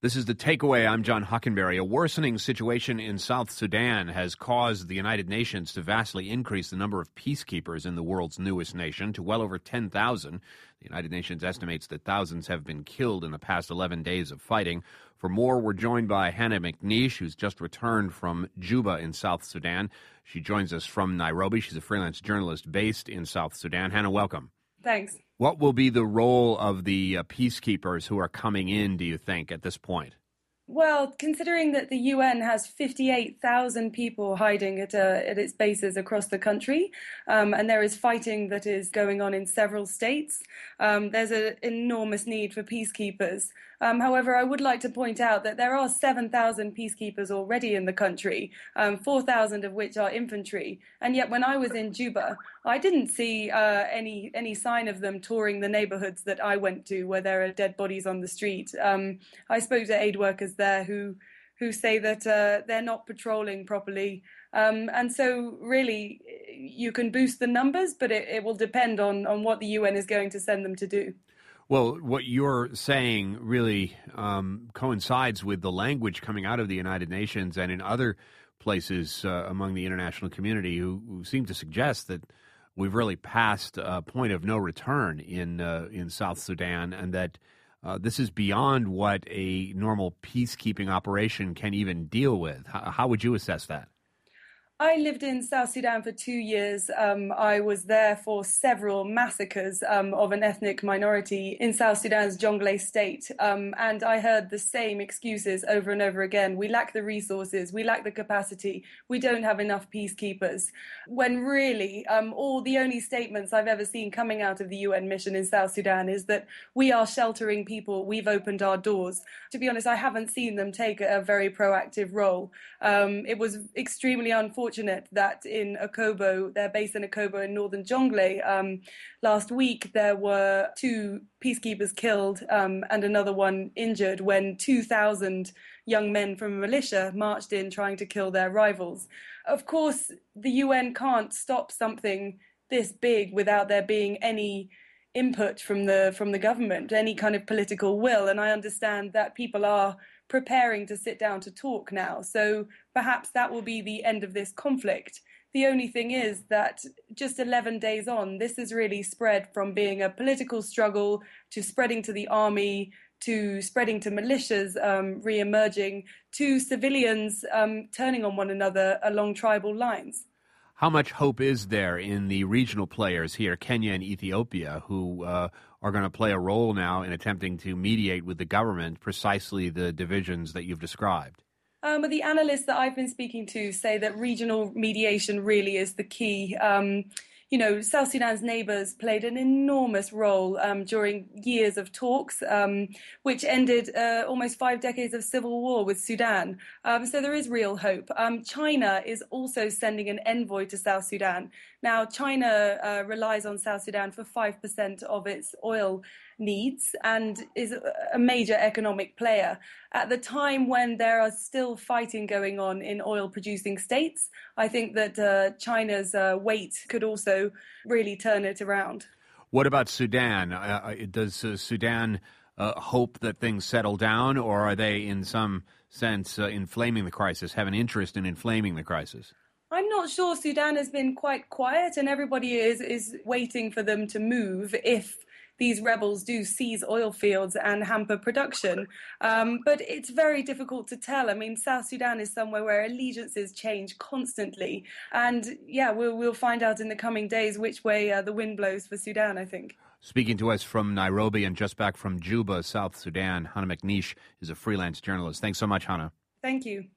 This is The Takeaway. I'm John Hockenberry. A worsening situation in South Sudan has caused the United Nations to vastly increase the number of peacekeepers in the world's newest nation to well over 10,000. The United Nations estimates that thousands have been killed in the past 11 days of fighting. For more, we're joined by Hannah McNeish, who's just returned from Juba in South Sudan. She joins us from Nairobi. She's a freelance journalist based in South Sudan. Hannah, welcome. Thanks. What will be the role of the peacekeepers who are coming in, do you think, at this point? Well, considering that the UN has 58,000 people hiding at its bases across the country, and there is fighting that is going on in several states, there's an enormous need for peacekeepers. However, I would like to point out that there are 7,000 peacekeepers already in the country, 4,000 of which are infantry. And yet when I was in Juba, I didn't see any sign of them touring the neighborhoods that I went to where there are dead bodies on the street. I spoke to aid workers there who say that they're not patrolling properly. And so really you can boost the numbers, but it will depend on what the UN is going to send them to do. Well, what you're saying really coincides with the language coming out of the United Nations and in other places among the international community who seem to suggest that we've really passed a point of no return in South Sudan, and that this is beyond what a normal peacekeeping operation can even deal with. How would you assess that? I lived in South Sudan for 2 years. I was there for several massacres of an ethnic minority in South Sudan's Jonglei state. And I heard the same excuses over and over again. We lack the resources. We lack the capacity. We don't have enough peacekeepers. When really, all the only statements I've ever seen coming out of the UN mission in South Sudan is that we are sheltering people. We've opened our doors. To be honest, I haven't seen them take a very proactive role. It was extremely unfortunate that in Akobo, they're based in Akobo in northern Jonglei, last week there were 2 peacekeepers killed and another one injured when 2,000 young men from a militia marched in trying to kill their rivals. Of course, the UN can't stop something this big without there being any input from the government, any kind of political will, and I understand that people are preparing to sit down to talk now. So perhaps that will be the end of this conflict. The only thing is that just 11 days on, this has really spread from being a political struggle to spreading to the army, to spreading to militias re-emerging, to civilians turning on one another along tribal lines. How much hope is there in the regional players here, Kenya and Ethiopia, who are going to play a role now in attempting to mediate with the government precisely the divisions that you've described? The analysts that I've been speaking to say that regional mediation really is the key. South Sudan's neighbours played an enormous role during years of talks, which ended almost 5 decades of civil war with Sudan. So there is real hope. China is also sending an envoy to South Sudan. Now, China relies on South Sudan for 5% of its oil needs and is a major economic player. At the time when there are still fighting going on in oil-producing states, I think that China's weight could also really turn it around. What about Sudan? Does Sudan hope that things settle down, or are they in some sense inflaming the crisis, have an interest in inflaming the crisis? I'm not sure. Sudan has been quite quiet and everybody is waiting for them to move if these rebels do seize oil fields and hamper production. But it's very difficult to tell. I mean, South Sudan is somewhere where allegiances change constantly. And yeah, we'll find out in the coming days which way the wind blows for Sudan, I think. Speaking to us from Nairobi and just back from Juba, South Sudan, Hannah McNeish is a freelance journalist. Thanks so much, Hannah. Thank you.